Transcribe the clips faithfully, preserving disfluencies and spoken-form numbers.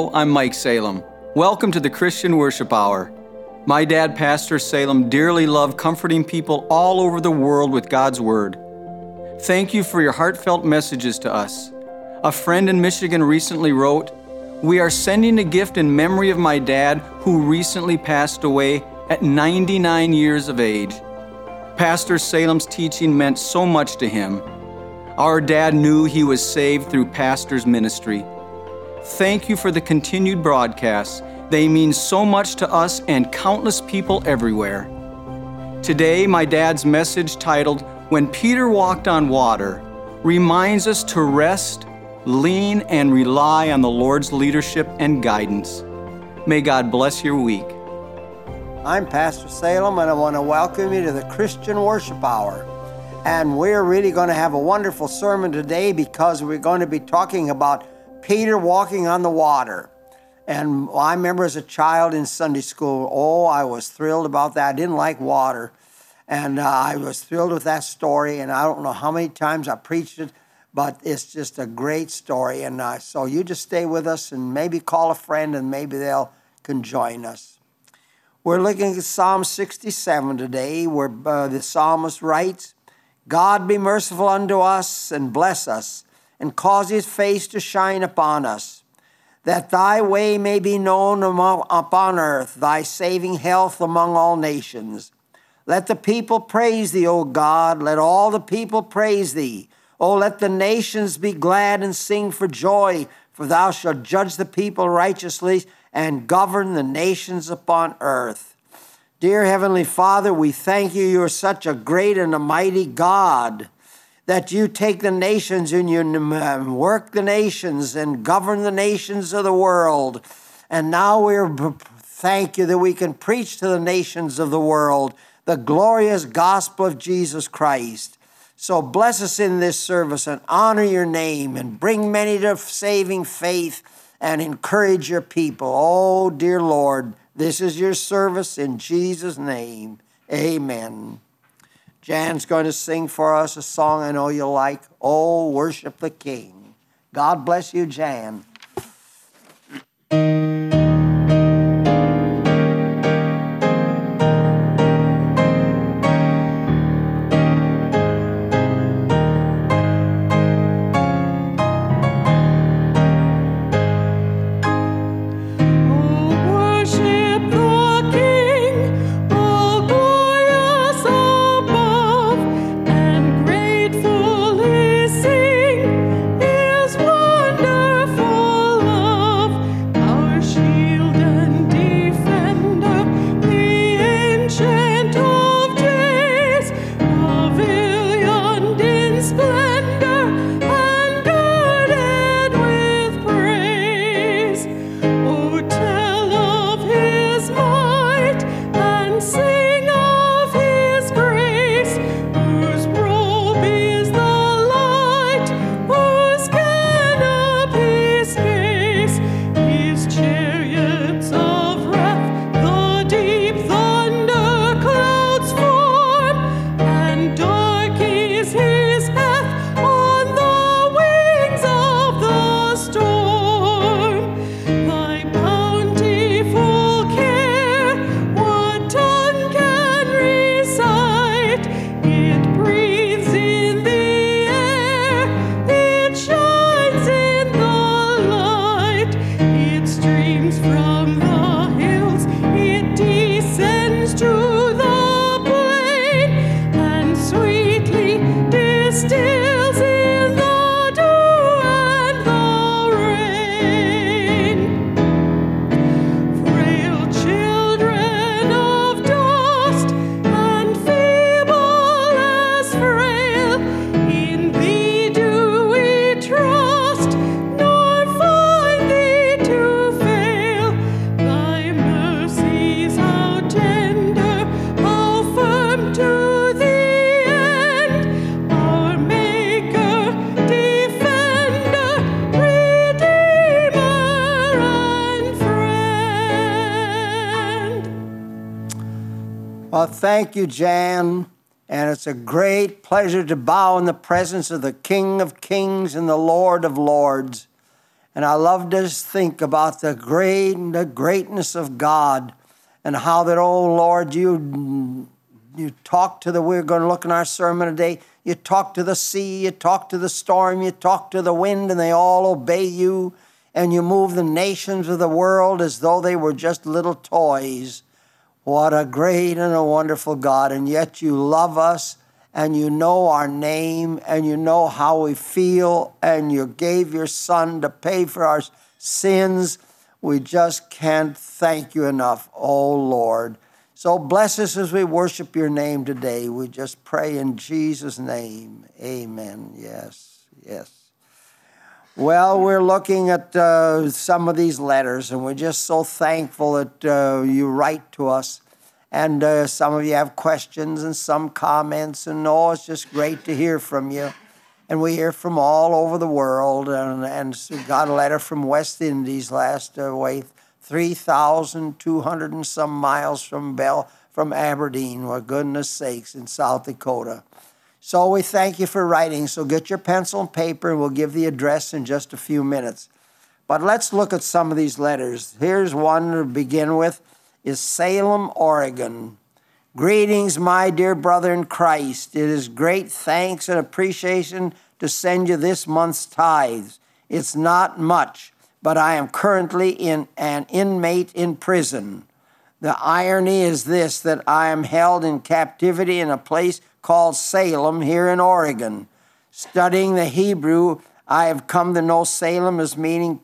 Hello, I'm Mike Salem. Welcome to the Christian Worship Hour. My dad, Pastor Salem, dearly loved comforting people all over the world with God's Word. Thank you for your heartfelt messages to us. A friend in Michigan recently wrote, "We are sending a gift in memory of my dad who recently passed away at ninety-nine years of age. Pastor Salem's teaching meant so much to him. Our dad knew he was saved through Pastor's ministry. Thank you for the continued broadcasts. They mean so much to us and countless people everywhere." Today, my dad's message titled, "When Peter Walked on Water," reminds us to rest, lean, and rely on the Lord's leadership and guidance. May God bless your week. I'm Pastor Salem, and I want to welcome you to the Christian Worship Hour. And we're really going to have a wonderful sermon today because we're going to be talking about Peter walking on the water. And I remember as a child in Sunday school, oh, I was thrilled about that. I didn't like water. And uh, I was thrilled with that story. And I don't know how many times I preached it, but it's just a great story. And uh, so you just stay with us and maybe call a friend and maybe they'll can join us. We're looking at Psalm sixty-seven today, where uh, the psalmist writes, "God be merciful unto us and bless us, and cause his face to shine upon us, that thy way may be known among, upon earth, thy saving health among all nations. Let the people praise thee, O God, let all the people praise thee. O let the nations be glad and sing for joy, for thou shalt judge the people righteously and govern the nations upon earth." Dear Heavenly Father, we thank you. You're such a great and a mighty God, that you take the nations and you work the nations and govern the nations of the world. And now we thank you that we can preach to the nations of the world the glorious gospel of Jesus Christ. So bless us in this service and honor your name and bring many to saving faith and encourage your people. Oh, dear Lord, this is your service in Jesus' name. Amen. Jan's going to sing for us a song I know you'll like, "Oh, Worship the King." God bless you, Jan. Well, thank you, Jan. And it's a great pleasure to bow in the presence of the King of Kings and the Lord of Lords. And I love to just think about the great, the greatness of God, and how that, oh Lord, you you talk to the, we're going to look in our sermon today, you talk to the sea, you talk to the storm, you talk to the wind, and they all obey you, and you move the nations of the world as though they were just little toys. What a great and a wonderful God, and yet you love us, and you know our name, and you know how we feel, and you gave your Son to pay for our sins. We just can't thank you enough, oh Lord. So bless us as we worship your name today. We just pray in Jesus' name. Amen. Yes, yes. Well, we're looking at uh, some of these letters, and we're just so thankful that uh, you write to us. And uh, some of you have questions and some comments, and oh, it's just great to hear from you. And we hear from all over the world, and, and so got a letter from West Indies last uh, way, three thousand two hundred and some miles from Bell, from Aberdeen, for goodness sakes, in South Dakota. So we thank you for writing. So get your pencil and paper, and we'll give the address in just a few minutes. But let's look at some of these letters. Here's one to begin with. Is Salem, Oregon. Greetings, my dear brother in Christ. It is great thanks and appreciation to send you this month's tithes. It's not much, but I am currently in an inmate in prison. The irony is this, that I am held in captivity in a place called Salem here in Oregon. Studying the Hebrew, I have come to know Salem as meaning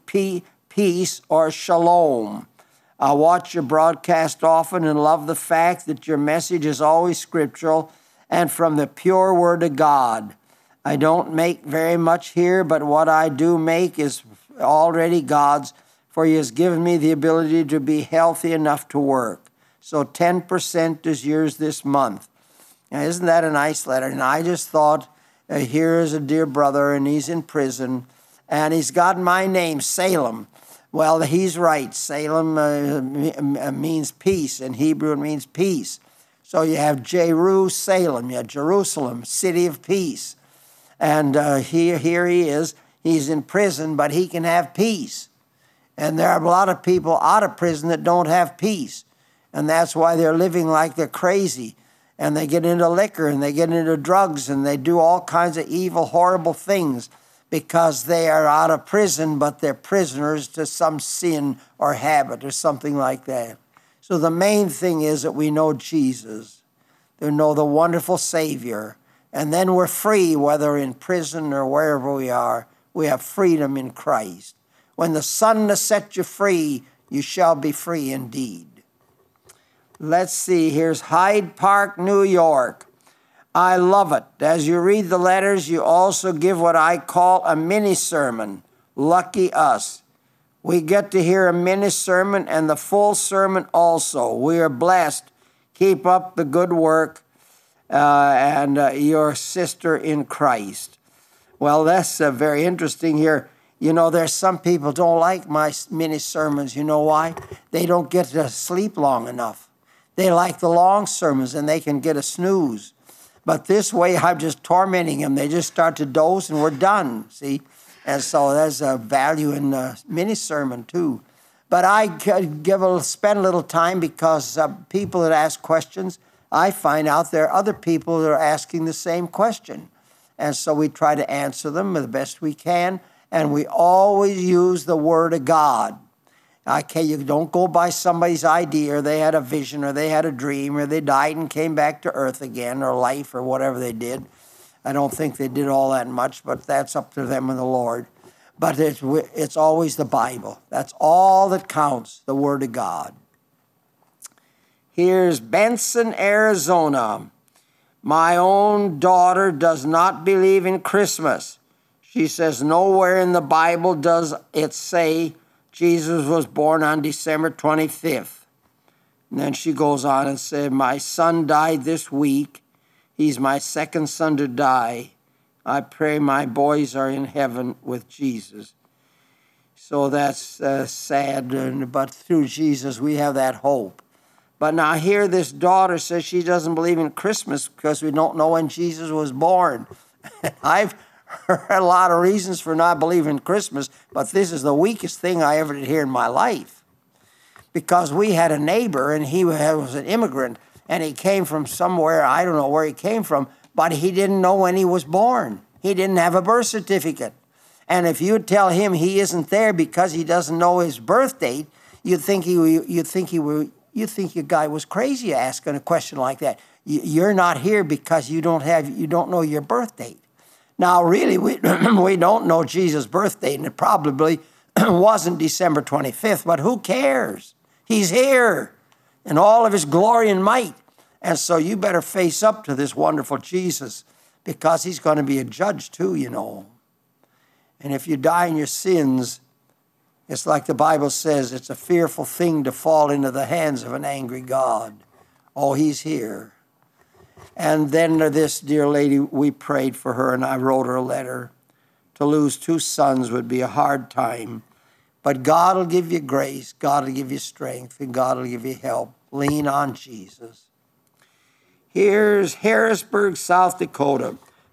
peace or shalom. I watch your broadcast often and love the fact that your message is always scriptural and from the pure word of God. I don't make very much here, but what I do make is already God's, for he has given me the ability to be healthy enough to work. So ten percent is yours this month. Now, isn't that a nice letter? And I just thought, uh, here is a dear brother, and he's in prison, and he's got my name, Salem. Well, he's right. Salem uh, means peace. In Hebrew, it means peace. So you have Jerusalem, you have Jerusalem, city of peace. And uh, here, here he is. He's in prison, but he can have peace. And there are a lot of people out of prison that don't have peace. And that's why they're living like they're crazy. And they get into liquor, and they get into drugs, and they do all kinds of evil, horrible things, because they are out of prison, but they're prisoners to some sin or habit or something like that. So the main thing is that we know Jesus, we know the wonderful Savior, and then we're free, whether in prison or wherever we are. We have freedom in Christ. When the Son has set you free, you shall be free indeed. Let's see, here's Hyde Park, New York. I love it. As you read the letters, you also give what I call a mini sermon. Lucky us. We get to hear a mini sermon and the full sermon also. We are blessed. Keep up the good work, uh, and uh, your sister in Christ. Well, that's uh, very interesting here. You know, there's some people don't like my mini sermons. You know why? They don't get to sleep long enough. They like the long sermons, and they can get a snooze. But this way, I'm just tormenting them. They just start to doze, and we're done, see? And so there's a value in the mini sermon, too. But I give a, spend a little time because uh, people that ask questions, I find out there are other people that are asking the same question. And so we try to answer them the best we can, and we always use the Word of God. Okay, you don't go by somebody's idea, or they had a vision, or they had a dream, or they died and came back to earth again, or life, or whatever they did. I don't think they did all that much, but that's up to them and the Lord. But it's, it's always the Bible. That's all that counts, the Word of God. Here's Benson, Arizona. My own daughter does not believe in Christmas. She says nowhere in the Bible does it say Jesus was born on December twenty-fifth. And then she goes on and said, my son died this week. He's my second son to die. I pray my boys are in heaven with Jesus. So that's uh, sad, but through Jesus we have that hope. But now here this daughter says she doesn't believe in Christmas because we don't know when Jesus was born. I've a lot of reasons for not believing in Christmas, but this is the weakest thing I ever did hear in my life. Because we had a neighbor, and he was an immigrant, and he came from somewhere, I don't know where he came from, but he didn't know when he was born. He didn't have a birth certificate. And if you tell him he isn't there because he doesn't know his birth date, you'd think he, you'd think he were, you think your guy was crazy asking a question like that. You're not here because you don't have, you don't know your birth date. Now, really, we, we don't know Jesus' birth date, and it probably wasn't December twenty-fifth, but who cares? He's here in all of his glory and might. And so you better face up to this wonderful Jesus, because he's going to be a judge too, you know. And if you die in your sins, it's like the Bible says, it's a fearful thing to fall into the hands of an angry God. Oh, he's here. And then this dear lady, we prayed for her, and I wrote her a letter. To lose two sons would be a hard time. But God will give you grace, God will give you strength, and God will give you help. Lean on Jesus. Here's Harrisburg, South Dakota.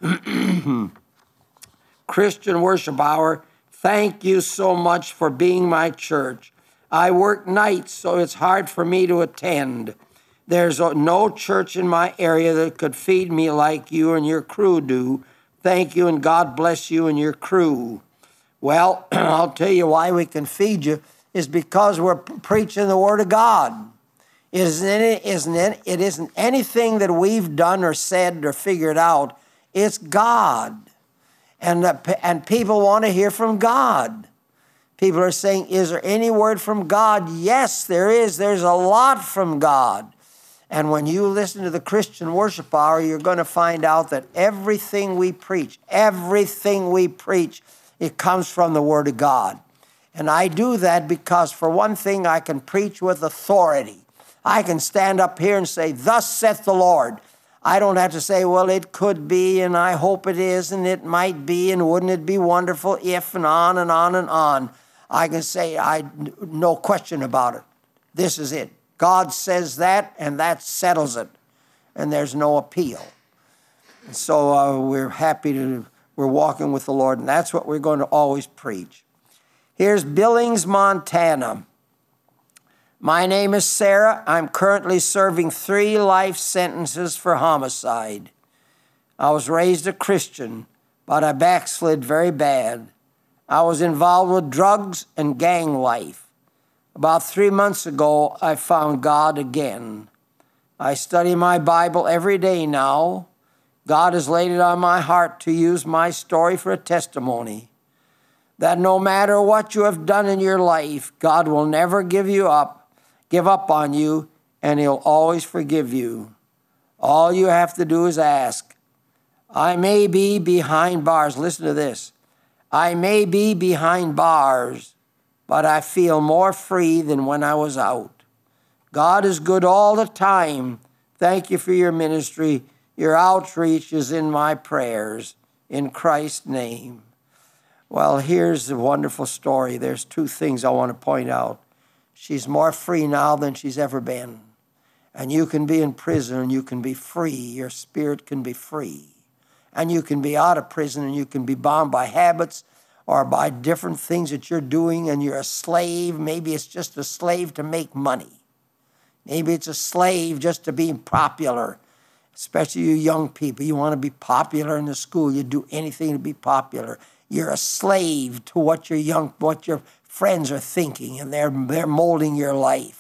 Christian Worship Hour. Thank you so much for being my church. I work nights, so it's hard for me to attend. There's no church in my area that could feed me like you and your crew do. Thank you, and God bless you and your crew. Well, I'll tell you why we can feed you is because we're preaching the Word of God. It isn't, any, isn't it, it isn't anything that we've done or said or figured out. It's God. And, uh, and people want to hear from God. People are saying, is there any word from God? Yes, there is. There's a lot from God. And when you listen to the Christian Worship Hour, you're going to find out that everything we preach, everything we preach, it comes from the Word of God. And I do that because, for one thing, I can preach with authority. I can stand up here and say, thus saith the Lord. I don't have to say, well, it could be, and I hope it is, and it might be, and wouldn't it be wonderful if, and on and on and on. I can say, I no question about it. This is it. God says that, and that settles it. And there's no appeal. And so uh, we're happy to, we're walking with the Lord, and that's what we're going to always preach. Here's Billings, Montana. My name is Sarah. I'm currently serving three life sentences for homicide. I was raised a Christian, but I backslid very bad. I was involved with drugs and gang life. About three months ago, I found God again. I study my Bible every day now. God has laid it on my heart to use my story for a testimony that no matter what you have done in your life, God will never give you up, give up on you, and he'll always forgive you. All you have to do is ask. I may be behind bars. Listen to this. I may be behind bars, but I feel more free than when I was out. God is good all the time. Thank you for your ministry. Your outreach is in my prayers. In Christ's name. Well, here's a wonderful story. There's two things I want to point out. She's more free now than she's ever been. And you can be in prison and you can be free. Your spirit can be free. And you can be out of prison and you can be bound by habits or by different things that you're doing, and you're a slave. Maybe it's just a slave to make money. Maybe it's a slave just to be popular, especially you young people. You want to be popular in the school. You do anything to be popular. You're a slave to what your young, what your friends are thinking, and they're they're molding your life.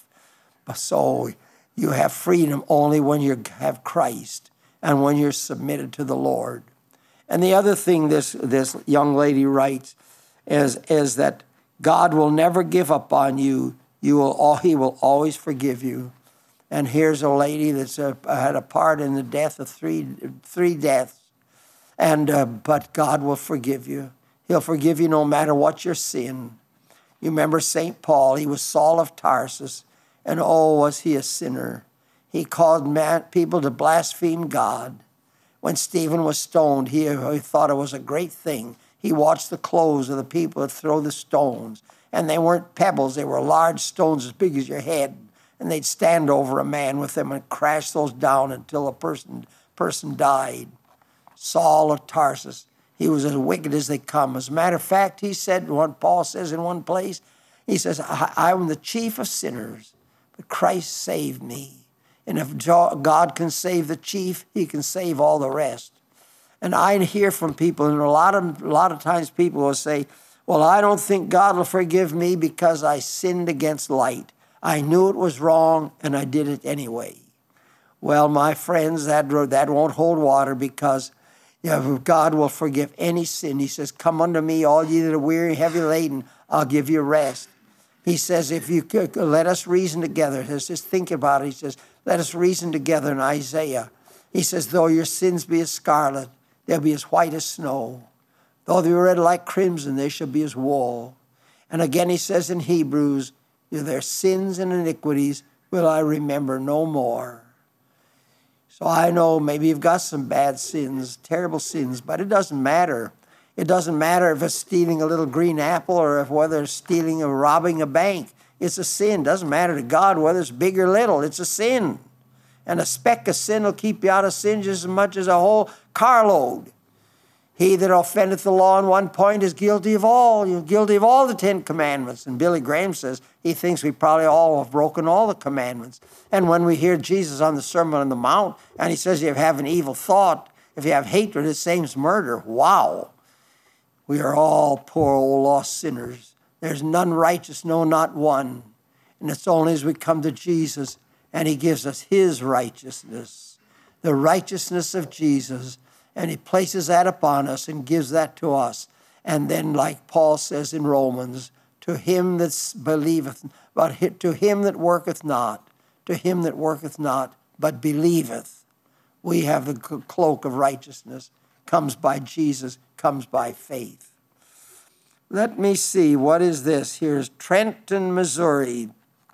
So you have freedom only when you have Christ and when you're submitted to the Lord. And the other thing this this young lady writes is is that God will never give up on you. You will all He will always forgive you. And here's a lady that's a, had a part in the death of three three deaths. And uh, but God will forgive you. He'll forgive you no matter what your sin. You remember Saint Paul, he was Saul of Tarsus, and oh, was he a sinner. He caused man, people to blaspheme God. When Stephen was stoned, he, he thought it was a great thing. He watched the clothes of the people that throw the stones, and they weren't pebbles, they were large stones as big as your head, and they'd stand over a man with them and crash those down until a person, person died. Saul of Tarsus. He was as wicked as they come. As a matter of fact, he said, what Paul says in one place, he says, I, I am the chief of sinners, but Christ saved me. And if God can save the chief, he can save all the rest. And I hear from people, and a lot of, a lot of times people will say, well, I don't think God will forgive me because I sinned against light. I knew it was wrong, and I did it anyway. Well, my friends, that, that won't hold water, because you know, God will forgive any sin. He says, come unto me, all ye that are weary and heavy laden, I'll give you rest. He says, if you could, let us reason together. He says, just think about it. He says, let us reason together in Isaiah. He says, though your sins be as scarlet, they'll be as white as snow. Though they be red like crimson, they shall be as wool. And again he says in Hebrews, their sins and iniquities will I remember no more. So I know maybe you've got some bad sins, terrible sins, but it doesn't matter. It doesn't matter if it's stealing a little green apple or if whether it's stealing or robbing a bank. It's a sin. It doesn't matter to God whether it's big or little. It's a sin. And a speck of sin will keep you out of sin just as much as a whole carload. He that offendeth the law in one point is guilty of all. You're guilty of all the Ten Commandments. And Billy Graham says he thinks we probably all have broken all the commandments. And when we hear Jesus on the Sermon on the Mount, and he says if you have an evil thought, if you have hatred, the same as murder. Wow. We are all poor old lost sinners. There's none righteous, no, not one. And it's only as we come to Jesus and he gives us his righteousness, the righteousness of Jesus, and he places that upon us and gives that to us. And then, like Paul says in Romans, to him that believeth, but to him that worketh not, to him that worketh not, but believeth. We have the cloak of righteousness, comes by Jesus, comes by faith. Let me see, what is this? Here's Trenton, Missouri.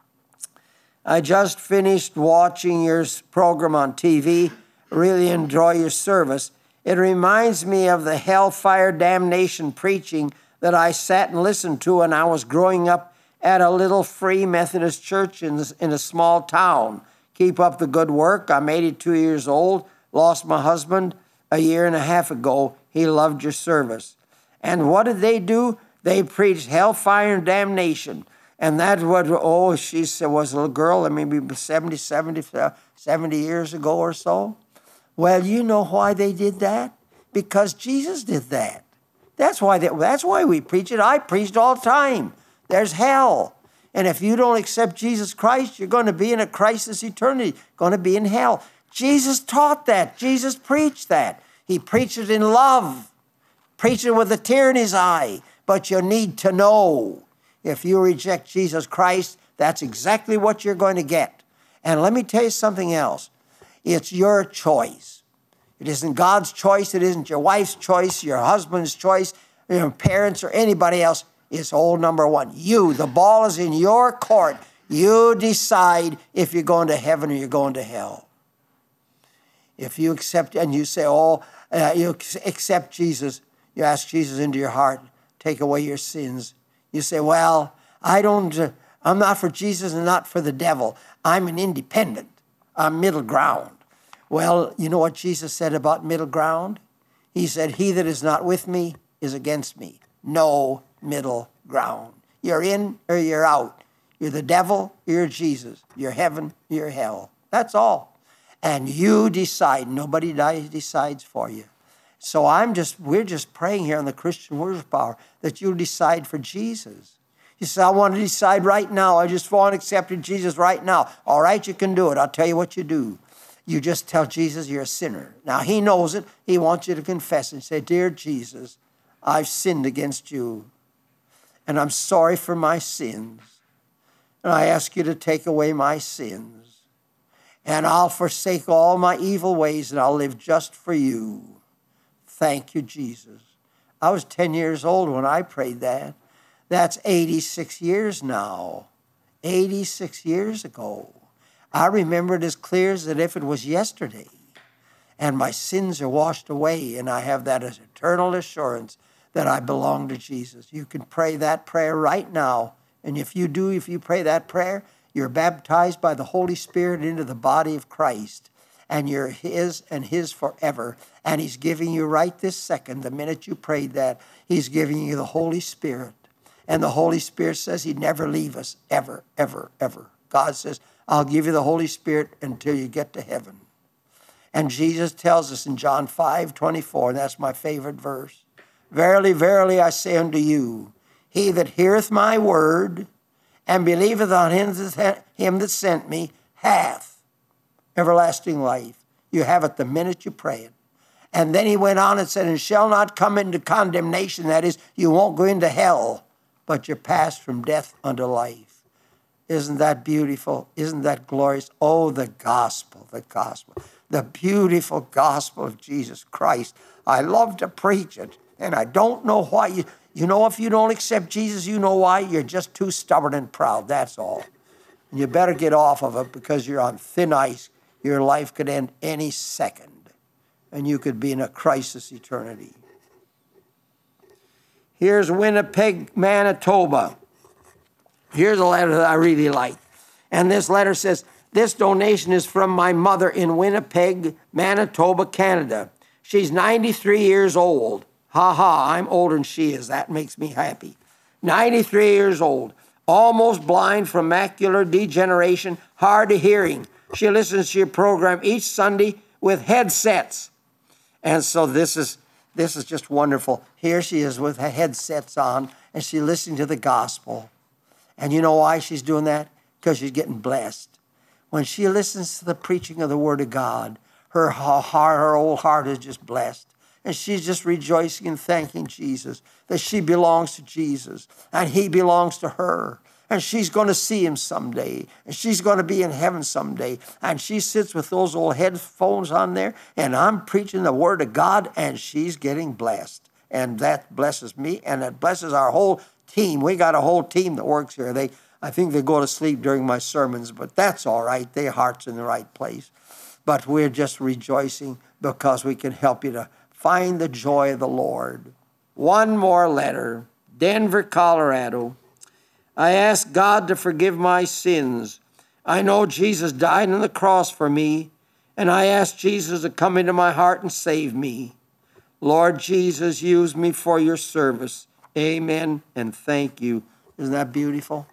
I just finished watching your program on T V. Really enjoy your service. It reminds me of the hellfire damnation preaching that I sat and listened to when I was growing up at a little free Methodist church in, in a small town. Keep up the good work. I'm eighty-two years old, lost my husband a year and a half ago. He loved your service. And what did they do? They preached hellfire and damnation. And that's what, oh, she said, was a little girl, maybe seventy, seventy, seventy years ago or so. Well, you know why they did that? Because Jesus did that. That's why, they, that's why we preach it. I preached all the time. There's hell. And if you don't accept Jesus Christ, you're going to be in a crisis eternity, going to be in hell. Jesus taught that. Jesus preached that. He preached it in love, preached it with a tear in his eye. But you need to know, if you reject Jesus Christ, that's exactly what you're going to get. And let me tell you something else. It's your choice. It isn't God's choice. It isn't your wife's choice, your husband's choice, your parents, or anybody else. It's old number one. You, the ball is in your court. You decide if you're going to heaven or you're going to hell. If you accept, and you say, oh, uh, you accept Jesus, you ask Jesus into your heart, take away your sins. You say, well, I don't, uh, I'm not for Jesus and not for the devil. I'm an independent. I'm middle ground. Well, you know what Jesus said about middle ground? He said, he that is not with me is against me. No middle ground. You're in or you're out. You're the devil, you're Jesus. You're heaven, you're hell. That's all. And you decide. Nobody decides for you. So I'm just, we're just praying here on the Christian Worship Hour that you'll decide for Jesus. You say, I want to decide right now. I just want to accept Jesus right now. All right, you can do it. I'll tell you what you do. You just tell Jesus you're a sinner. Now, he knows it. He wants you to confess and say, dear Jesus, I've sinned against you, and I'm sorry for my sins. And I ask you to take away my sins. And I'll forsake all my evil ways, and I'll live just for you. Thank you, Jesus. I was ten years old when I prayed that. That's eighty-six years now. eighty-six years ago. I remember it as clear as if it was yesterday. And my sins are washed away, and I have that as eternal assurance that I belong to Jesus. You can pray that prayer right now. And if you do, if you pray that prayer, you're baptized by the Holy Spirit into the body of Christ. and you're his and his forever. And he's giving you right this second, the minute you prayed that, he's giving you the Holy Spirit. And the Holy Spirit says he'd never leave us, ever, ever, ever. God says, I'll give you the Holy Spirit until you get to heaven. And Jesus tells us in John five twenty-four, and that's my favorite verse, verily, verily, I say unto you, he that heareth my word and believeth on him that, him that sent me hath everlasting life. You have it the minute you pray it. And then he went on and said, and shall not come into condemnation. That is, you won't go into hell, but you're passed from death unto life. Isn't that beautiful? Isn't that glorious? Oh, the gospel, the gospel, the beautiful gospel of Jesus Christ. I love to preach it, and I don't know why. You, you know, if you don't accept Jesus, you know why? You're just too stubborn and proud, that's all. And you better get off of it because you're on thin ice. Your life could end any second, and you could be in a crisis eternity. Here's Winnipeg, Manitoba. Here's a letter that I really like. And this letter says, this donation is from my mother in Winnipeg, Manitoba, Canada. She's ninety-three years old. Ha ha, I'm older than she is. That makes me happy. ninety-three years old. Almost blind from macular degeneration, hard of hearing. She listens to your program each Sunday with headsets. And so this is this is just wonderful. Here she is with her headsets on, and she's listening to the gospel. And you know why she's doing that? Because she's getting blessed. When she listens to the preaching of the Word of God, her heart, her old heart is just blessed. And she's just rejoicing and thanking Jesus that she belongs to Jesus and he belongs to her. And she's going to see him someday. And she's going to be in heaven someday. And she sits with those old headphones on there, and I'm preaching the Word of God, and she's getting blessed. And that blesses me, and it blesses our whole team. We got a whole team that works here. They, I think they go to sleep during my sermons, but that's all right. Their heart's in the right place. But we're just rejoicing because we can help you to find the joy of the Lord. One more letter. Denver, Colorado. I ask God to forgive my sins. I know Jesus died on the cross for me, and I ask Jesus to come into my heart and save me. Lord Jesus, use me for your service. Amen and thank you. Isn't that beautiful?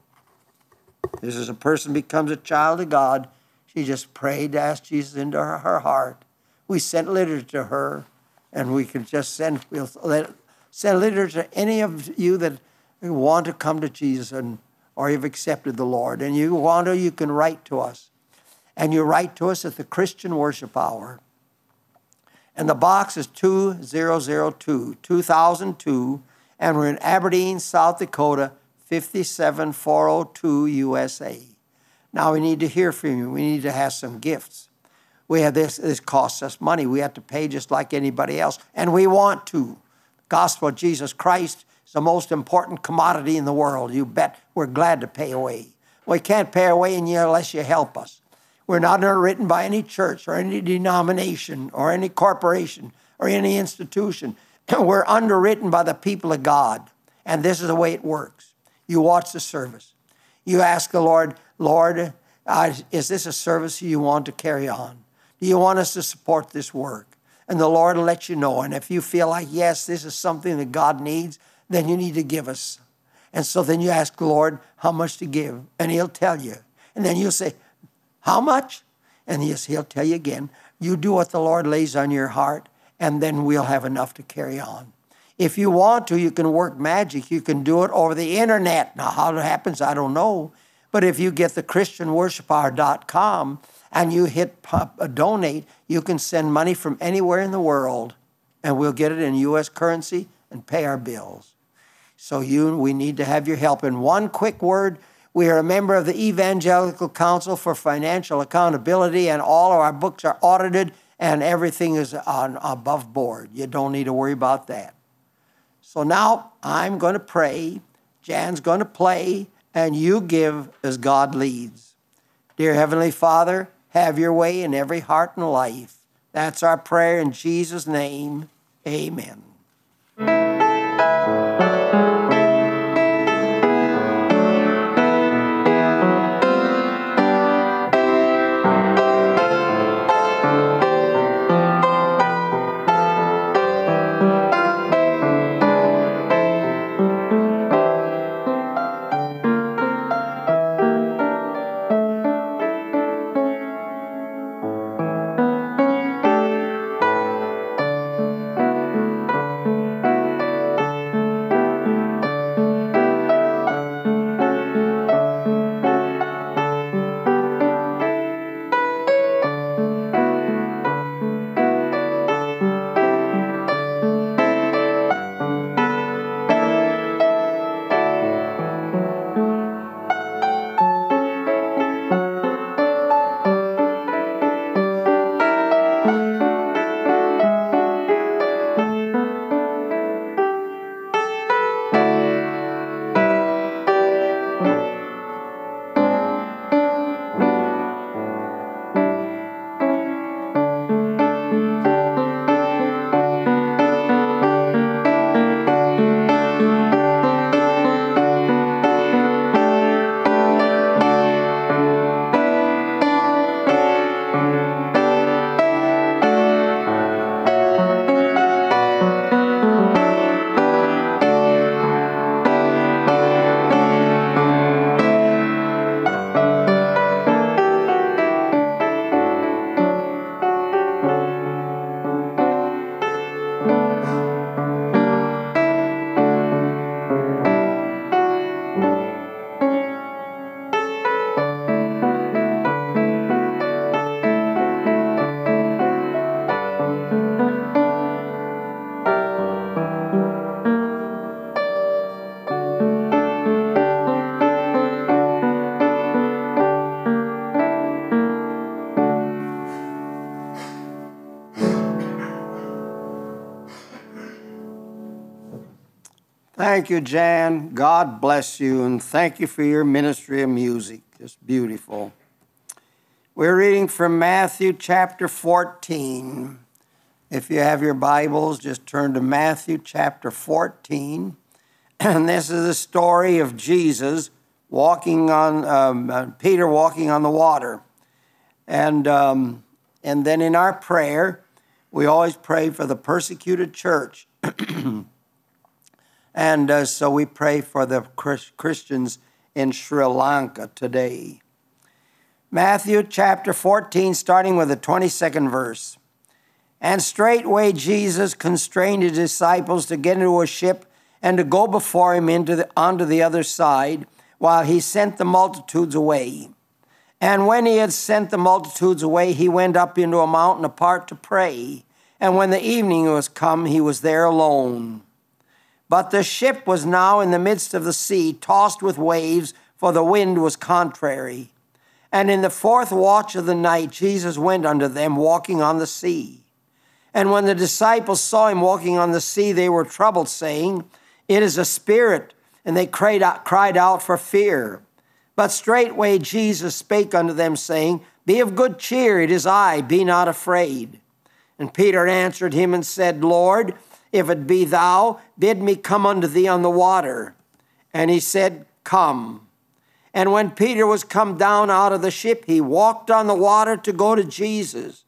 This is a person becomes a child of God. She just prayed to ask Jesus into her, her heart. We sent literature to her, and we can just send, we'll let, send literature to any of you that want to come to Jesus and or you've accepted the Lord. And you want to, you can write to us. And you write to us at the Christian Worship Hour. And the box is two thousand two, two thousand two, and we're in Aberdeen, South Dakota, five seven four oh two, U S A. Now we need to hear from you. We need to have some gifts. We have this, this costs us money. We have to pay just like anybody else. And we want to. Gospel of Jesus Christ is the most important commodity in the world. You bet we're glad to pay away. We can't pay away in you unless you help us. We're not underwritten by any church or any denomination or any corporation or any institution. We're underwritten by the people of God. And this is the way it works. You watch the service. You ask the Lord, Lord, uh, is this a service you want to carry on? Do you want us to support this work? And the Lord will let you know. And if you feel like, yes, this is something that God needs, then you need to give us. And so then you ask the Lord how much to give. And he'll tell you. And then you'll say, how much? And yes, he'll tell you again. You do what the Lord lays on your heart, and then we'll have enough to carry on. If you want to, you can work magic. You can do it over the internet. Now, how it happens, I don't know. But if you get the Christian Worship Hour dot com and you hit donate, you can send money from anywhere in the world, and we'll get it in U S currency and pay our bills. So you, we need to have your help. In one quick word, we are a member of the Evangelical Council for Financial Accountability, and all of our books are audited, and everything is on above board. You don't need to worry about that. So now I'm going to pray, Jan's going to play, and you give as God leads. Dear Heavenly Father, have your way in every heart and life. That's our prayer in Jesus' name. Amen. Thank you, Jan. God bless you, and thank you for your ministry of music. Just beautiful. We're reading from Matthew chapter fourteen. If you have your Bibles, just turn to Matthew chapter fourteen. And this is the story of Jesus walking on, um, uh, Peter walking on the water. And, um, and then in our prayer, we always pray for the persecuted church. And uh, so we pray for the Christians in Sri Lanka today. Matthew chapter fourteen, starting with the twenty-second verse. And straightway Jesus constrained his disciples to get into a ship and to go before him into the, onto the other side, while he sent the multitudes away. And when he had sent the multitudes away, he went up into a mountain apart to pray. And when the evening was come, he was there alone. But the ship was now in the midst of the sea, tossed with waves, for the wind was contrary. And in the fourth watch of the night, Jesus went unto them, walking on the sea. And when the disciples saw him walking on the sea, they were troubled, saying, It is a spirit. And they cried out, cried out for fear. But straightway Jesus spake unto them, saying, Be of good cheer, it is I, be not afraid. And Peter answered him and said, Lord, if it be thou, bid me come unto thee on the water. And he said, Come. And when Peter was come down out of the ship, he walked on the water to go to Jesus.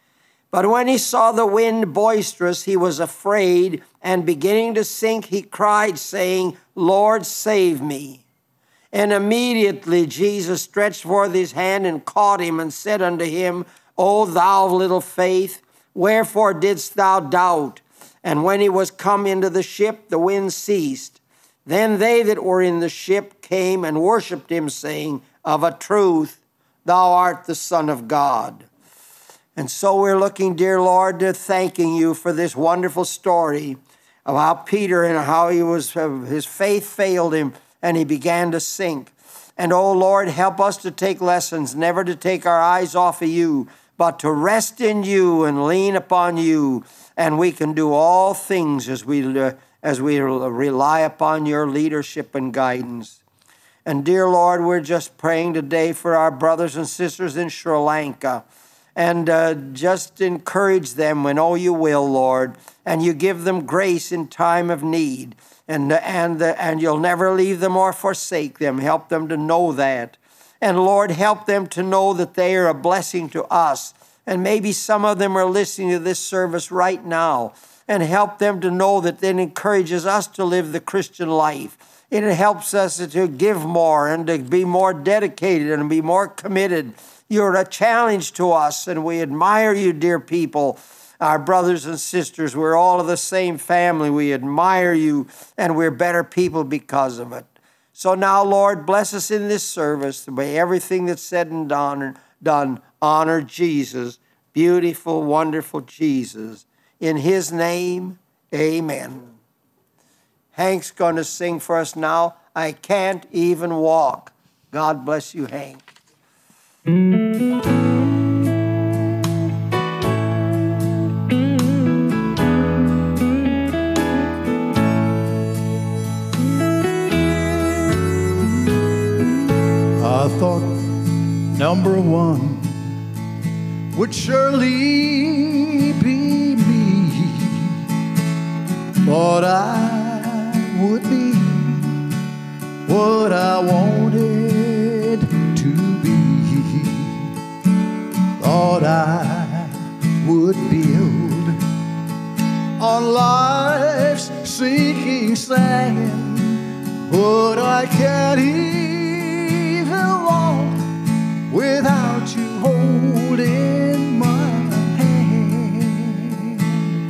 But when he saw the wind boisterous, he was afraid, and beginning to sink, he cried, saying, Lord, save me. And immediately Jesus stretched forth his hand and caught him, and said unto him, O thou of little faith, wherefore didst thou doubt? And when he was come into the ship, the wind ceased. Then they that were in the ship came and worshipped him, saying, Of a truth, thou art the Son of God. And so we're looking, dear Lord, to thanking you for this wonderful story of how Peter and how he was, his faith failed him and he began to sink. And oh Lord, help us to take lessons, never to take our eyes off of you, but to rest in you and lean upon you. And we can do all things as we, uh, as we rely upon your leadership and guidance. And dear Lord, we're just praying today for our brothers and sisters in Sri Lanka. And uh, just encourage them when, oh, you will, Lord. And you give them grace in time of need. And, and, uh, and you'll never leave them or forsake them. Help them to know that. And Lord, help them to know that they are a blessing to us. And maybe some of them are listening to this service right now. And help them to know that it encourages us to live the Christian life. It helps us to give more and to be more dedicated and be more committed. You're a challenge to us, and we admire you, dear people, our brothers and sisters. We're all of the same family. We admire you, and we're better people because of it. So now, Lord, bless us in this service. May everything that's said and done, done honor Jesus, beautiful, wonderful Jesus. In his name, amen. Hank's going to sing for us now, I Can't Even Walk. God bless you, Hank. I thought number one would surely be me. Thought I would be what I wanted to be. Thought I would build on life's sinking sand, but I can't even walk without you holding my hand.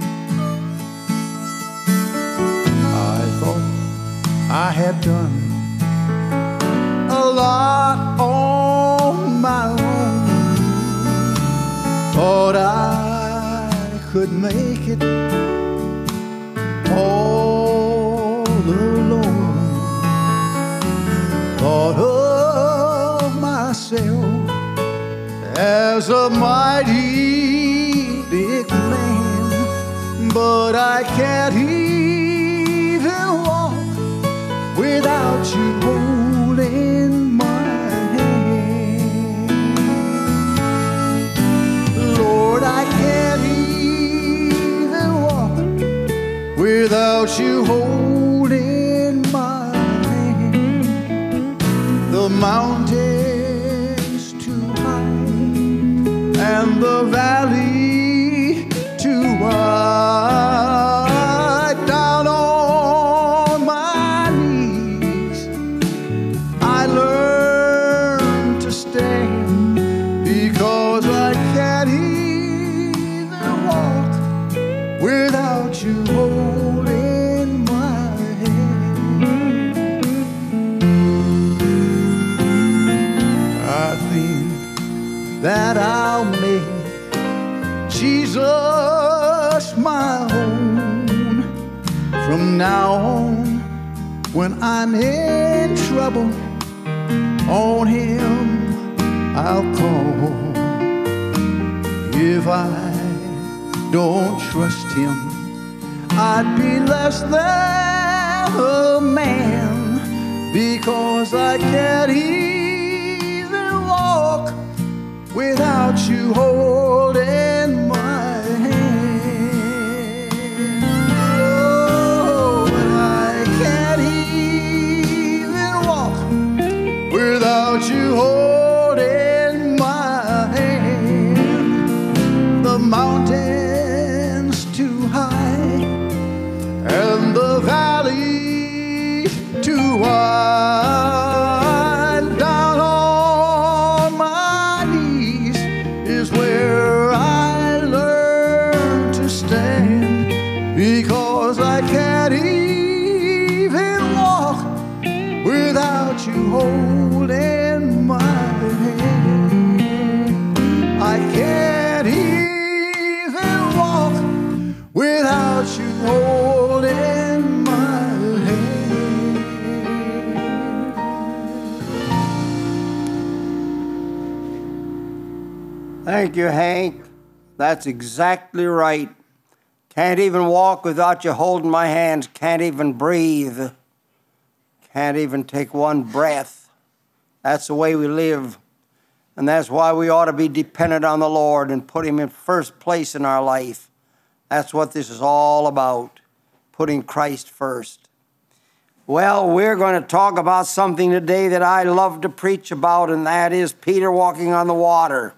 I thought I had done a lot on my own. Thought I could make it all alone. Thought of myself as a mighty big man, but I can't even walk without you holding my hand. Lord, I can't even walk without you holding my hand. The mountains too high and the valley too wide. Down on my knees I learned to stand, because I can't even walk without you holding my hand. I think that I'll make Jesus my own. From now on, when I'm in trouble, on him I'll call. If I don't trust him, I'd be less than a man, because I can't even walk without you holding my hand. Oh, and I can't even walk without you holding my hand. The mountain's too high and the valley too wide. Down on my knees is where I learn to stand, because I can't even walk without you holding my hand. I can't even walk without you holding my hand. Thank you, Hank. That's exactly right. Can't even walk without you holding my hands. Can't even breathe. Can't even take one breath. That's the way we live. And that's why we ought to be dependent on the Lord and put him in first place in our life. That's what this is all about, putting Christ first. Well, we're going to talk about something today that I love to preach about, and that is Peter walking on the water.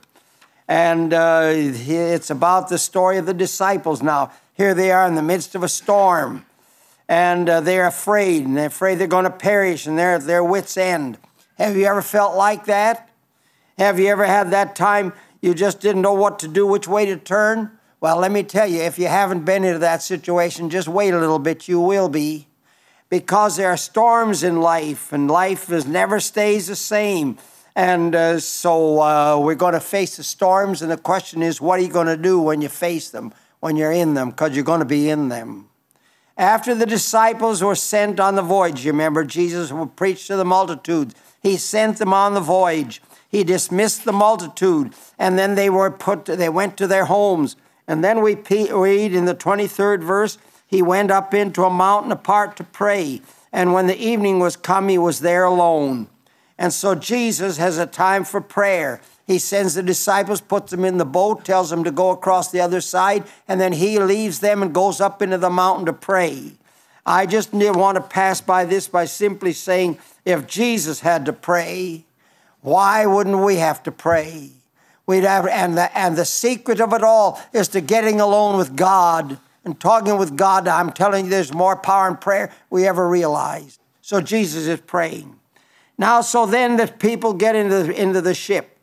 And uh, it's about the story of the disciples now. Here they are in the midst of a storm, and uh, they're afraid, and they're afraid they're going to perish, and they're at their wits' end. Have you ever felt like that? Have you ever had that time you just didn't know what to do, which way to turn? Well, let me tell you, if you haven't been into that situation, just wait a little bit, you will be. Because there are storms in life, and life is never stays the same. And uh, so uh, we're going to face the storms, and the question is, what are you going to do when you face them, when you're in them, because you're going to be in them. After the disciples were sent on the voyage, you remember Jesus would preach to the multitudes. He sent them on the voyage. He dismissed the multitude, and then they were put. They went to their homes. And then we read in the twenty-third verse, he went up into a mountain apart to pray. And when the evening was come, he was there alone. And so Jesus has a time for prayer. He sends the disciples, puts them in the boat, tells them to go across the other side, and then he leaves them and goes up into the mountain to pray. I just want to pass by this by simply saying, if Jesus had to pray, why wouldn't we have to pray? We'd have, and the, and the secret of it all is to getting alone with God and talking with God. I'm telling you, there's more power in prayer we ever realized. So Jesus is praying. Now, so then the people get into the, into the ship,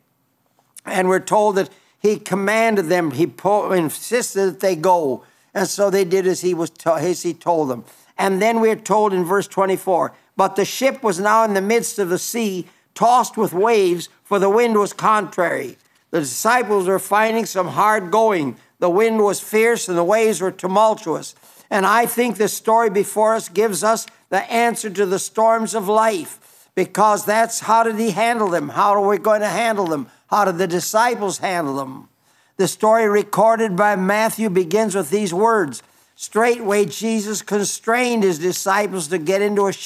and we're told that he commanded them, he po- insisted that they go, and so they did as he was to- as he told them. And then we're told in verse twenty-four, but the ship was now in the midst of the sea, tossed with waves, for the wind was contrary. The disciples were finding some hard going. The wind was fierce and the waves were tumultuous. And I think the story before us gives us the answer to the storms of life, because that's how did he handle them? How are we going to handle them? How did the disciples handle them? The story recorded by Matthew begins with these words. Straightway Jesus constrained his disciples to get into a ship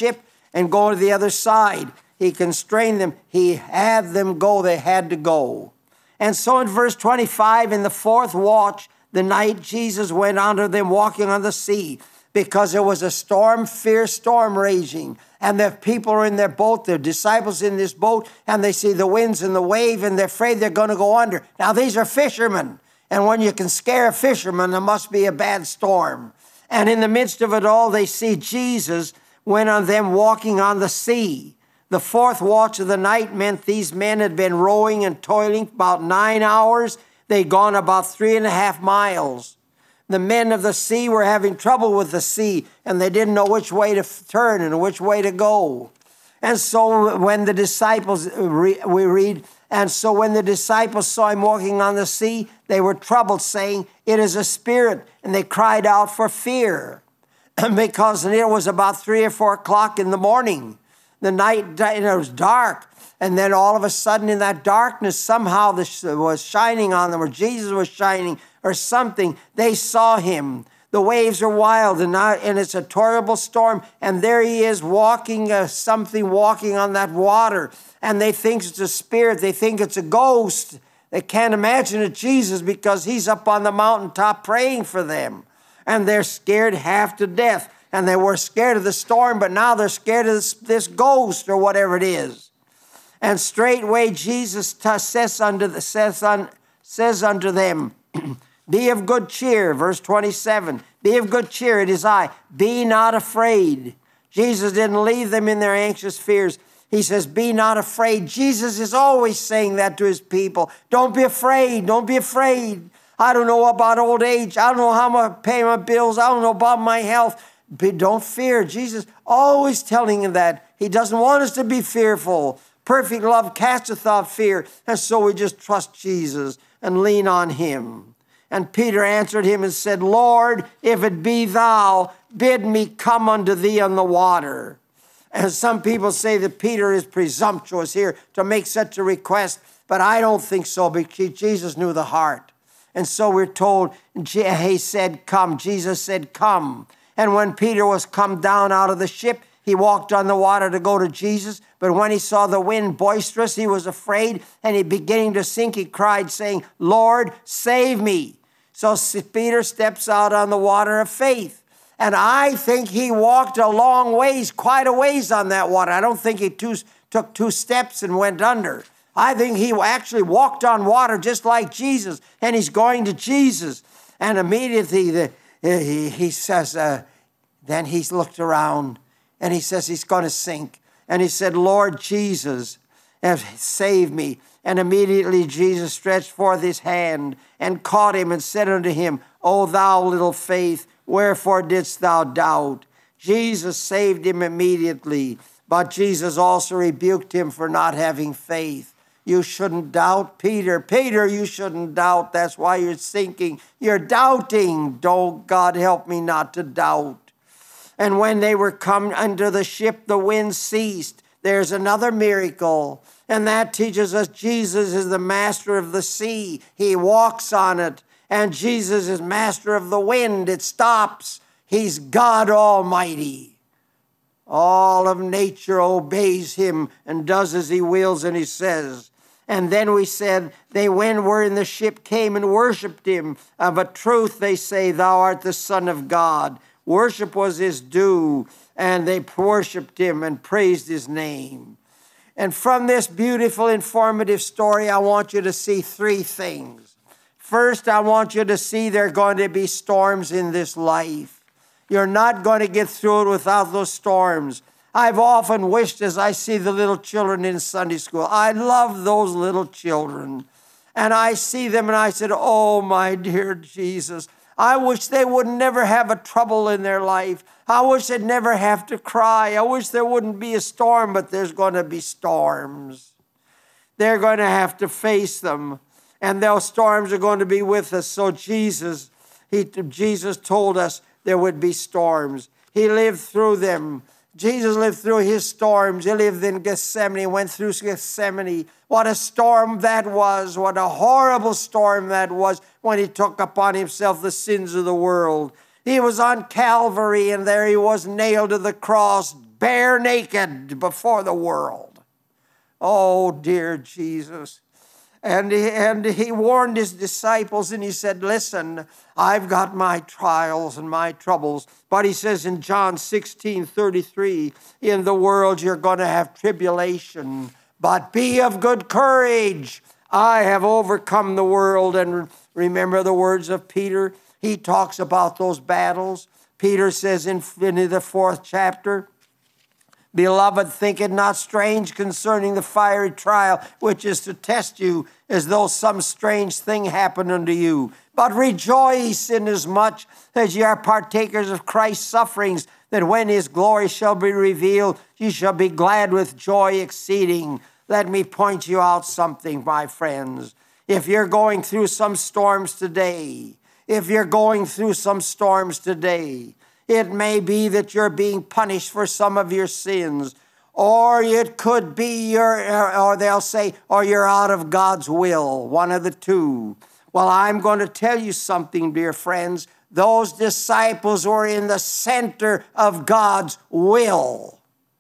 and go to the other side. He constrained them. He had them go. They had to go. And so in verse twenty-five, in the fourth watch, the night, Jesus went unto them walking on the sea, because there was a storm, fierce storm raging. And the people are in their boat, the disciples in this boat, and they see the winds and the wave, and they're afraid they're going to go under. Now, these are fishermen. And when you can scare a fisherman, there must be a bad storm. And in the midst of it all, they see Jesus went on them walking on the sea. The fourth watch of the night meant these men had been rowing and toiling about nine hours. They'd gone about three and a half miles. The men of the sea were having trouble with the sea, and they didn't know which way to turn and which way to go. And so when the disciples, we read, and so when the disciples saw him walking on the sea, they were troubled, saying, "It is a spirit," and they cried out for fear, because it was about three or four o'clock in the morning. The night, and it was dark. And then all of a sudden in that darkness, somehow this was shining on them, or Jesus was shining, or something. They saw him. The waves are wild, and, now, and it's a terrible storm. And there he is walking, uh, something walking on that water. And they think it's a spirit. They think it's a ghost. They can't imagine it's Jesus because he's up on the mountaintop praying for them. And they're scared half to death. And they were scared of the storm, but now they're scared of this, this ghost or whatever it is. And straightway Jesus t- says, unto the, says, un, says unto them, "Be of good cheer," verse twenty-seven. "Be of good cheer, it is I. Be not afraid." Jesus didn't leave them in their anxious fears. He says, "Be not afraid." Jesus is always saying that to his people. Don't be afraid. Don't be afraid. I don't know about old age. I don't know how I'm going to pay my bills. I don't know about my health. But don't fear. Jesus always telling him that. He doesn't want us to be fearful. Perfect love casteth out fear. And so we just trust Jesus and lean on him. And Peter answered him and said, "Lord, if it be thou, bid me come unto thee on the water." And some people say that Peter is presumptuous here to make such a request, but I don't think so, because Jesus knew the heart. And so we're told, he said, "Come." Jesus said, "Come." And when Peter was come down out of the ship, he walked on the water to go to Jesus. But when he saw the wind boisterous, he was afraid, and he beginning to sink, he cried, saying, "Lord, save me." So Peter steps out on the water of faith. And I think he walked a long ways, quite a ways on that water. I don't think he two, took two steps and went under. I think he actually walked on water just like Jesus, and he's going to Jesus. And immediately the, he, he says, uh, then he's looked around, and he says he's going to sink. And he said, "Lord Jesus, save me." And immediately Jesus stretched forth his hand and caught him and said unto him, "O thou little faith, wherefore didst thou doubt?" Jesus saved him immediately, but Jesus also rebuked him for not having faith. You shouldn't doubt, Peter. Peter, you shouldn't doubt. That's why you're sinking. You're doubting. Don't, God help me not to doubt. And when they were come under the ship, the wind ceased. There's another miracle. And that teaches us Jesus is the master of the sea. He walks on it. And Jesus is master of the wind. It stops. He's God Almighty. All of nature obeys him and does as he wills and he says. And then we said, they when were in the ship came and worshipped him. Of a truth they say, "Thou art the Son of God." Worship was his due, and they worshipped him and praised his name. And from this beautiful, informative story, I want you to see three things. First, I want you to see there are going to be storms in this life. You're not going to get through it without those storms. I've often wished, as I see the little children in Sunday school, I love those little children. And I see them and I said, "Oh, my dear Jesus, I wish they would never have a trouble in their life. I wish they'd never have to cry. I wish there wouldn't be a storm," but there's going to be storms. They're going to have to face them. And those storms are going to be with us. So Jesus, he, Jesus told us there would be storms. He lived through them. Jesus lived through his storms. He lived in Gethsemane, went through Gethsemane. What a storm that was. What a horrible storm that was when he took upon himself the sins of the world. He was on Calvary, and there he was nailed to the cross, bare naked before the world. Oh, dear Jesus. And he, and he warned his disciples and he said, listen, I've got my trials and my troubles. But he says in John sixteen thirty-three, in the world you're going to have tribulation, but be of good courage. I have overcome the world. And remember the words of Peter. He talks about those battles. Peter says in, in the fourth chapter, beloved, think it not strange concerning the fiery trial, which is to test you, as though some strange thing happened unto you. But rejoice inasmuch as ye are partakers of Christ's sufferings, that when his glory shall be revealed, ye shall be glad with joy exceeding. Let me point you out something, my friends. If you're going through some storms today, if you're going through some storms today, it may be that you're being punished for some of your sins, or it could be your, or they'll say, or you're out of God's will, one of the two. Well, I'm going to tell you something, dear friends. Those disciples were in the center of God's will.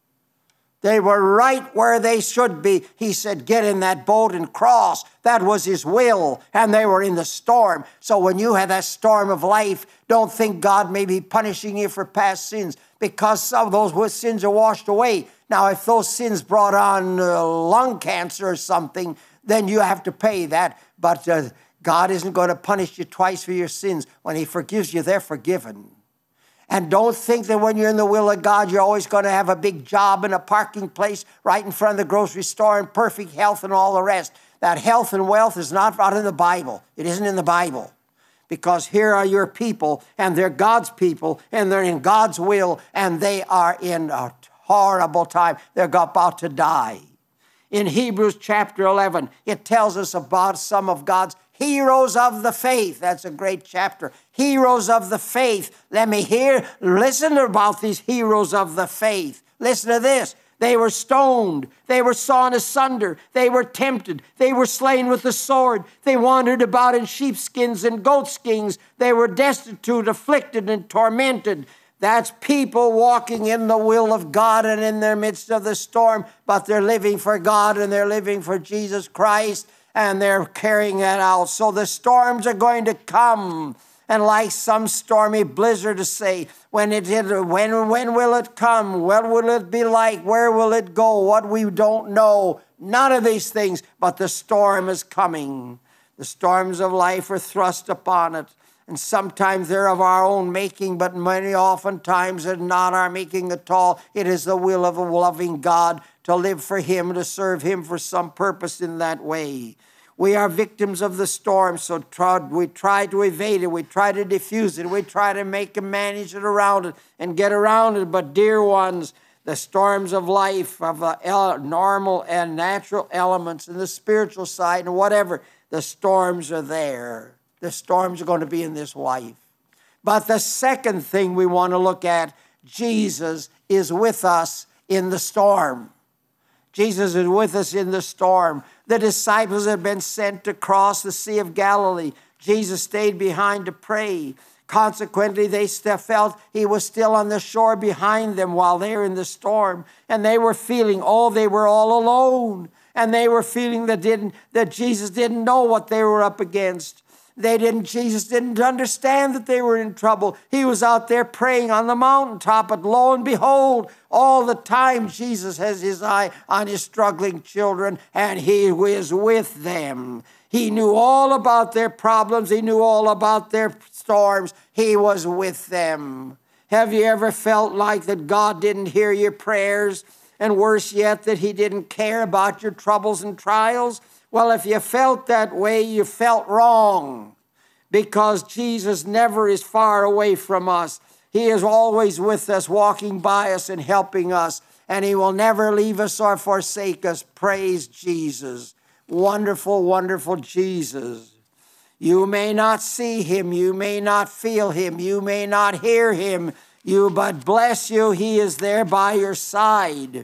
They were right where they should be. He said, get in that boat and cross. That was his will. And they were in the storm. So when you have that storm of life, don't think God may be punishing you for past sins, because some of those sins are washed away. Now, if those sins brought on uh, lung cancer or something, then you have to pay that. But uh, God isn't going to punish you twice for your sins. When he forgives you, they're forgiven. And don't think that when you're in the will of God, you're always going to have a big job and a parking place right in front of the grocery store and perfect health and all the rest. That health and wealth is not out in the Bible. It isn't in the Bible. Because here are your people, and they're God's people, and they're in God's will, and they are in a horrible time. They're about to die. In Hebrews chapter eleven, it tells us about some of God's heroes of the faith. That's a great chapter. Heroes of the faith. Let me hear, listen about these heroes of the faith. Listen to this. They were stoned. They were sawn asunder. They were tempted. They were slain with the sword. They wandered about in sheepskins and goatskins. They were destitute, afflicted, and tormented. That's people walking in the will of God and in their midst of the storm, but they're living for God and they're living for Jesus Christ, and they're carrying that out. So the storms are going to come. And like some stormy blizzard to say, when it when when will it come? What will it be like? Where will it go? What we don't know. None of these things, but the storm is coming. The storms of life are thrust upon it. And sometimes they're of our own making, but many oftentimes they're not our making at all. It is the will of a loving God to live for him, to serve him for some purpose in that way. We are victims of the storm, so we try to evade it. We try to diffuse it. We try to make and manage it around it and get around it. But dear ones, the storms of life, of the normal and natural elements and the spiritual side and whatever, the storms are there. The storms are going to be in this life. But the second thing we want to look at, Jesus is with us in the storm. Jesus is with us in the storm. The disciples had been sent to cross the Sea of Galilee. Jesus stayed behind to pray. Consequently, they still felt he was still on the shore behind them while they were in the storm. And they were feeling, oh, they were all alone. And they were feeling that, didn't, that Jesus didn't know what they were up against. They didn't, Jesus didn't understand that they were in trouble. He was out there praying on the mountaintop, but lo and behold, all the time Jesus has his eye on his struggling children, and he is with them. He knew all about their problems. He knew all about their storms. He was with them. Have you ever felt like that God didn't hear your prayers? And worse yet, that he didn't care about your troubles and trials? Well, if you felt that way, you felt wrong, because Jesus never is far away from us. He is always with us, walking by us and helping us, and he will never leave us or forsake us. Praise Jesus. Wonderful, wonderful Jesus. You may not see him, you may not feel him, you may not hear him, you, but bless you, he is there by your side.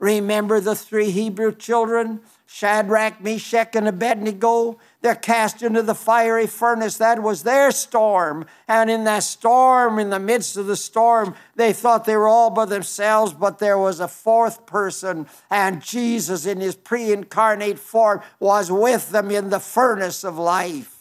Remember the three Hebrew children, Shadrach, Meshach, and Abednego? They're cast into the fiery furnace. That was their storm. And in that storm, in the midst of the storm, they thought they were all by themselves, but there was a fourth person. And Jesus, in his pre-incarnate form, was with them in the furnace of life.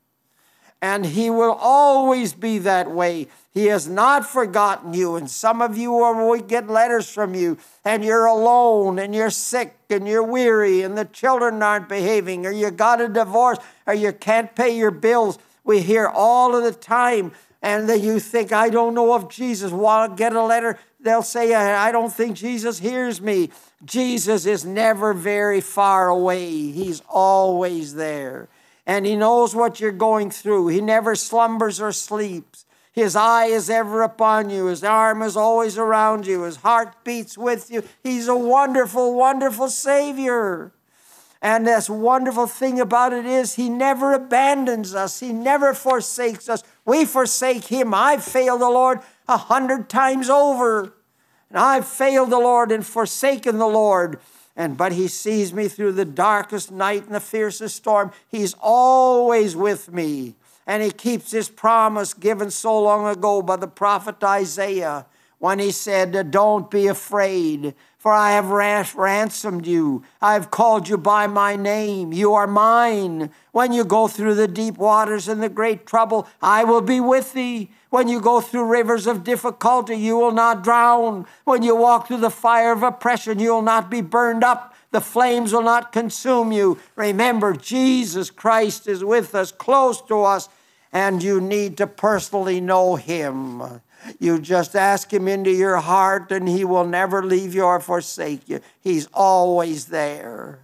And he will always be that way. He has not forgotten you. And some of you, are, we get letters from you, and you're alone, and you're sick, and you're weary, and the children aren't behaving, or you got a divorce, or you can't pay your bills. We hear all of the time. And then you think, I don't know if Jesus will get a letter. They'll say, I don't think Jesus hears me. Jesus is never very far away. He's always there. And he knows what you're going through. He never slumbers or sleeps. His eye is ever upon you. His arm is always around you. His heart beats with you. He's a wonderful, wonderful Savior. And this wonderful thing about it is he never abandons us. He never forsakes us. We forsake him. I've failed the Lord a hundred times over. And I've failed the Lord and forsaken the Lord. And but he sees me through the darkest night and the fiercest storm. He's always with me. And he keeps his promise given so long ago by the prophet Isaiah when he said, don't be afraid, for I have ransomed you. I have called you by my name. You are mine. When you go through the deep waters and the great trouble, I will be with thee. When you go through rivers of difficulty, you will not drown. When you walk through the fire of oppression, you will not be burned up. The flames will not consume you. Remember, Jesus Christ is with us, close to us, and you need to personally know him. You just ask him into your heart, and he will never leave you or forsake you. He's always there.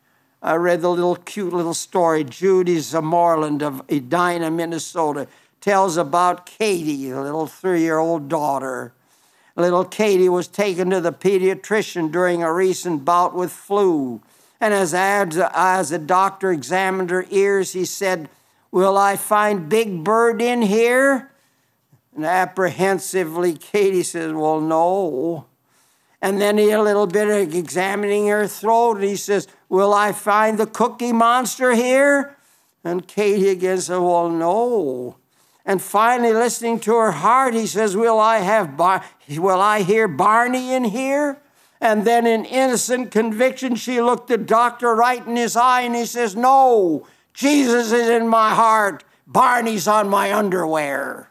I read the little cute little story, Judy Zamorland of Edina, Minnesota, tells about Katie, the little three-year-old daughter. Little Katie was taken to the pediatrician during a recent bout with flu. And as, as the doctor examined her ears, he said, will I find Big Bird in here? And apprehensively, Katie says, well, no. And then he a little bit of examining her throat, and he says, will I find the Cookie Monster here? And Katie again said, well, no. And finally, listening to her heart, he says, will I have Bar- will I hear Barney in here? And then in innocent conviction, she looked the doctor right in his eye, and he says, no, Jesus is in my heart. Barney's on my underwear.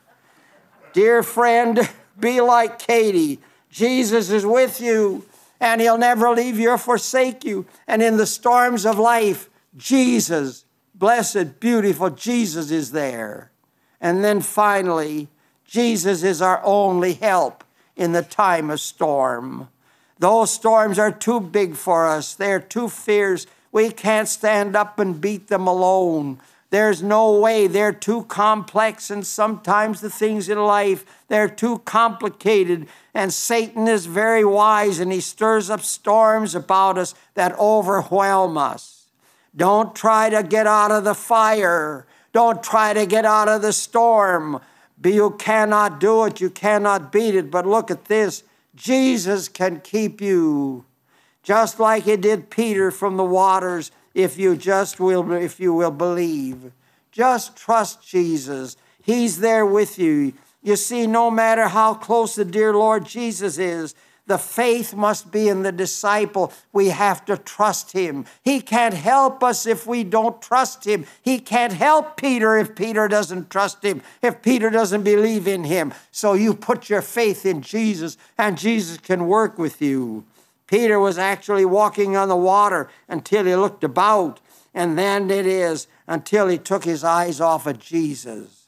Dear friend, be like Katie. Jesus is with you, and he'll never leave you or forsake you. And in the storms of life, Jesus, blessed, beautiful Jesus is there. And then finally, Jesus is our only help in the time of storm. Those storms are too big for us. They're too fierce. We can't stand up and beat them alone. There's no way. They're too complex, and sometimes the things in life, they're too complicated. And Satan is very wise, and he stirs up storms about us that overwhelm us. Don't try to get out of the fire. Don't try to get out of the storm. You cannot do it. You cannot beat it. But look at this. Jesus can keep you, just like he did Peter from the waters, if you just will, if you will believe. Just trust Jesus. He's there with you. You see, no matter how close the dear Lord Jesus is, the faith must be in the disciple. We have to trust him. He can't help us if we don't trust him. He can't help Peter if Peter doesn't trust him, if Peter doesn't believe in him. So you put your faith in Jesus, and Jesus can work with you. Peter was actually walking on the water until he looked about, and then it is until he took his eyes off of Jesus.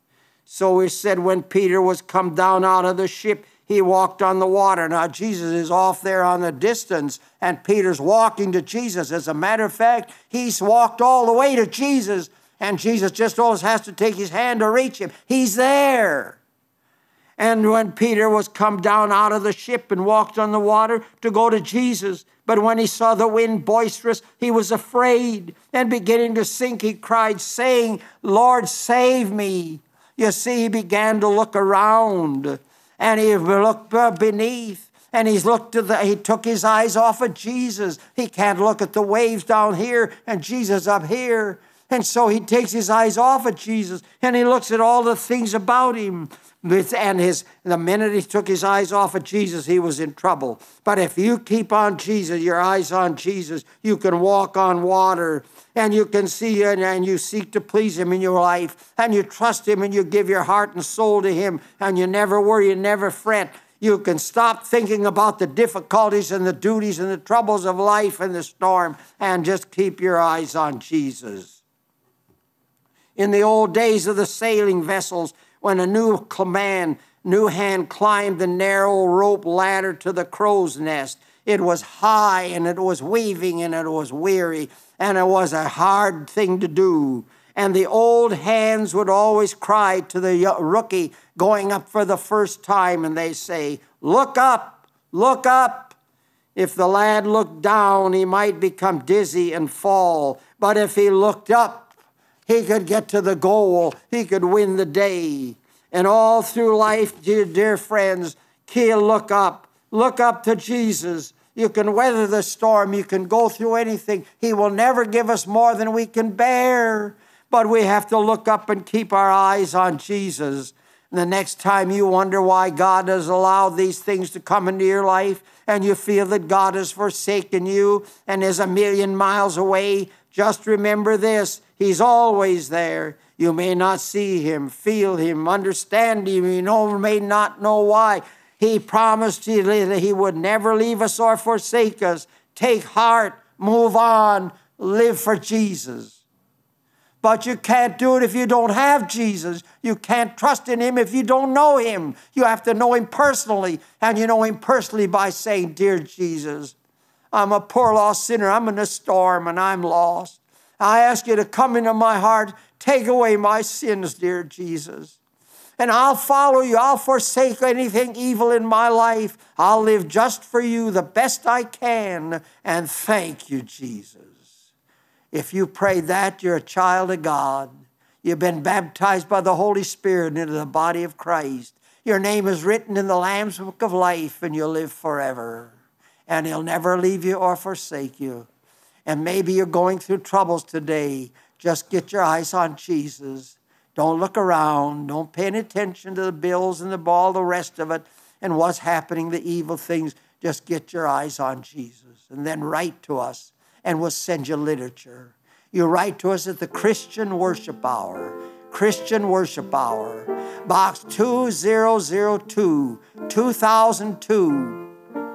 So we said when Peter was come down out of the ship, he walked on the water. Now, Jesus is off there on the distance, and Peter's walking to Jesus. As a matter of fact, he's walked all the way to Jesus, and Jesus just always has to take his hand to reach him. He's there. And when Peter was come down out of the ship and walked on the water to go to Jesus, but when he saw the wind boisterous, he was afraid, and beginning to sink, he cried, saying, Lord, save me. You see, he began to look around, and he looked beneath, And he's looked at the, he took his eyes off of Jesus. He can't look at the waves down here and Jesus up here. And so he takes his eyes off of Jesus and he looks at all the things about him. And his, the minute he took his eyes off of Jesus, he was in trouble. But if you keep on Jesus, your eyes on Jesus, you can walk on water and you can see and, and you seek to please him in your life. And you trust him and you give your heart and soul to him. And you never worry, you never fret. You can stop thinking about the difficulties and the duties and the troubles of life and the storm and just keep your eyes on Jesus. In the old days of the sailing vessels, when a new man, new hand climbed the narrow rope ladder to the crow's nest, it was high and it was weaving and it was weary and it was a hard thing to do. And the old hands would always cry to the rookie going up for the first time, and they say, "Look up, look up." If the lad looked down, he might become dizzy and fall. But if he looked up, he could get to the goal. He could win the day. And all through life, dear, dear friends, Keel, look up. Look up to Jesus. You can weather the storm. You can go through anything. He will never give us more than we can bear. But we have to look up and keep our eyes on Jesus. And the next time you wonder why God has allowed these things to come into your life and you feel that God has forsaken you and is a million miles away, just remember this. He's always there. You may not see him, feel him, understand him. You know, may not know why. He promised you that he would never leave us or forsake us. Take heart, move on, live for Jesus. But you can't do it if you don't have Jesus. You can't trust in him if you don't know him. You have to know him personally. And you know him personally by saying, "Dear Jesus, I'm a poor lost sinner. I'm in a storm and I'm lost. I ask you to come into my heart. Take away my sins, dear Jesus. And I'll follow you. I'll forsake anything evil in my life. I'll live just for you the best I can. And thank you, Jesus." If you prayed that, you're a child of God. You've been baptized by the Holy Spirit into the body of Christ. Your name is written in the Lamb's Book of Life, and you'll live forever. And he'll never leave you or forsake you. And maybe you're going through troubles today. Just get your eyes on Jesus. Don't look around. Don't pay any attention to the bills and the, all the rest of it and what's happening, the evil things. Just get your eyes on Jesus. And then write to us. And we'll send you literature. You write to us at the Christian Worship Hour. Christian Worship Hour. Box two thousand two, two thousand two.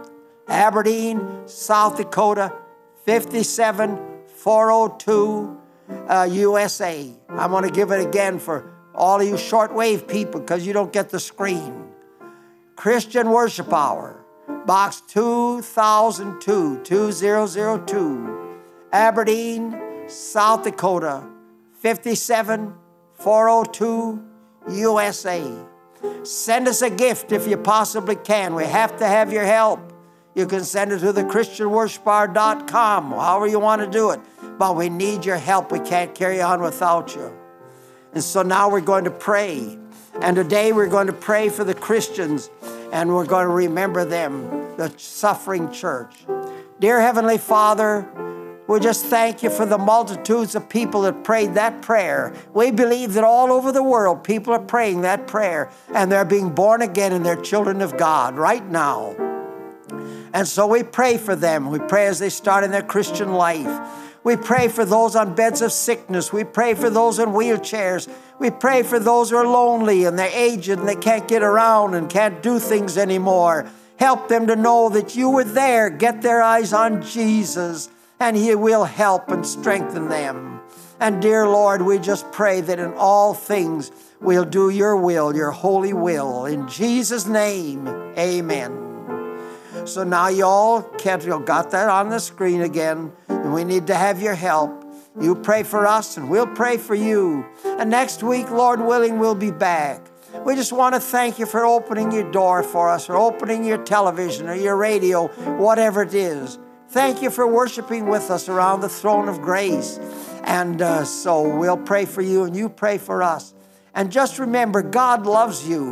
Aberdeen, South Dakota, fifty-seven four oh two, uh, U S A. I'm going to give it again for all of you shortwave people because you don't get the screen. Christian Worship Hour. Box two thousand two, two thousand two, Aberdeen, South Dakota, fifty-seven four oh two, U S A. Send us a gift if you possibly can. We have to have your help. You can send it to the christian worship hour dot com, however you want to do it. But we need your help. We can't carry on without you. And so now we're going to pray. And today we're going to pray for the Christians. And we're going to remember them, the suffering church. Dear Heavenly Father, we just thank you for the multitudes of people that prayed that prayer. We believe that all over the world, people are praying that prayer, and they're being born again, and they're children of God right now. And so we pray for them. We pray as they start in their Christian life. We pray for those on beds of sickness. We pray for those in wheelchairs. We pray for those who are lonely and they're aged and they can't get around and can't do things anymore. Help them to know that you were there. Get their eyes on Jesus, and he will help and strengthen them. And dear Lord, we just pray that in all things we'll do your will, your holy will. In Jesus' name, amen. So now you all got that on the screen again. And we need to have your help. You pray for us and we'll pray for you. And next week, Lord willing, we'll be back. We just want to thank you for opening your door for us, or opening your television or your radio, whatever it is. Thank you for worshiping with us around the throne of grace. And uh, so we'll pray for you and you pray for us. And just remember, God loves you.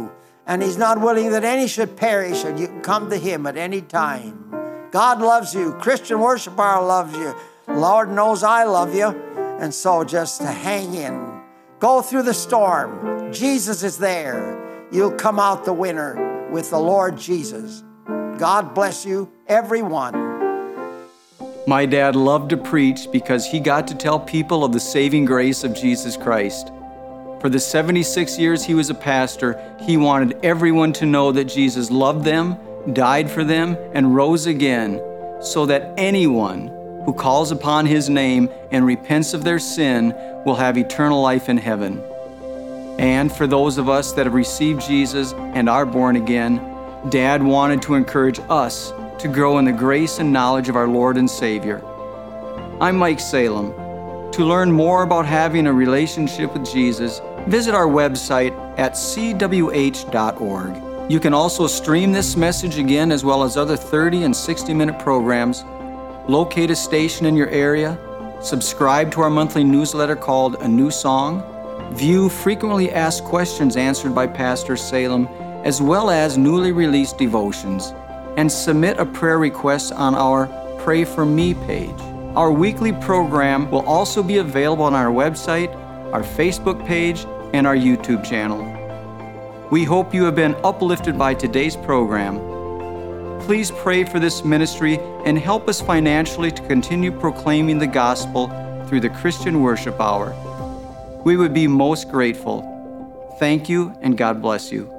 And He's not willing that any should perish, and you can come to Him at any time. God loves you. Christian Worship Hour loves you. Lord knows I love you. And so just hang in. Go through the storm. Jesus is there. You'll come out the winner with the Lord Jesus. God bless you, everyone. My dad loved to preach because he got to tell people of the saving grace of Jesus Christ. For the seventy-six years he was a pastor, he wanted everyone to know that Jesus loved them, died for them, and rose again, so that anyone who calls upon His name and repents of their sin will have eternal life in heaven. And for those of us that have received Jesus and are born again, Dad wanted to encourage us to grow in the grace and knowledge of our Lord and Savior. I'm Mike Salem. To learn more about having a relationship with Jesus, visit our website at c w h dot org. You can also stream this message again, as well as other thirty and sixty minute programs, locate a station in your area, subscribe to our monthly newsletter called A New Song, view frequently asked questions answered by Pastor Salem, as well as newly released devotions, and submit a prayer request on our Pray For Me page. Our weekly program will also be available on our website, our Facebook page, and our YouTube channel. We hope you have been uplifted by today's program. Please pray for this ministry and help us financially to continue proclaiming the gospel through the Christian Worship Hour. We would be most grateful. Thank you, and God bless you.